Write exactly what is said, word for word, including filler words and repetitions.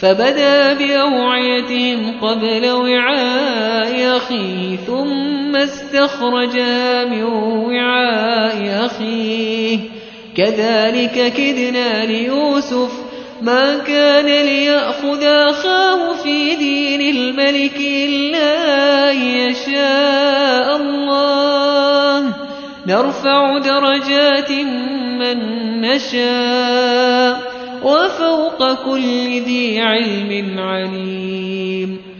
فبدأ بأوعيتهم قبل وعاء أخيه ثم استخرجها من وعاء أخيه كذلك كدنا ليوسف ما كان ليأخذ أخاه في دين الملك إلا أن يشاء الله نرفع درجات من نشاء وفوق كل ذي علم عليم.